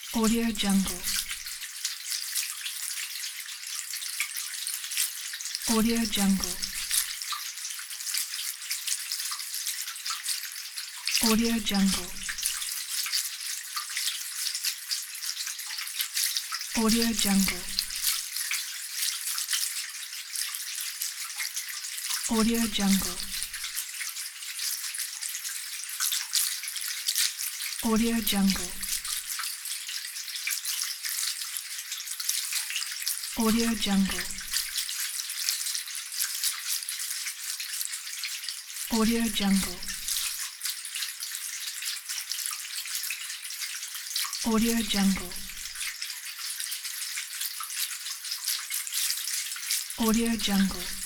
Audio Jungle. Audio Jungle. Audio Jungle. Audio Jungle. Audio Jungle. Audio Jungle. Audio Jungle. Audio Jungle. Audio Jungle. Audio Jungle.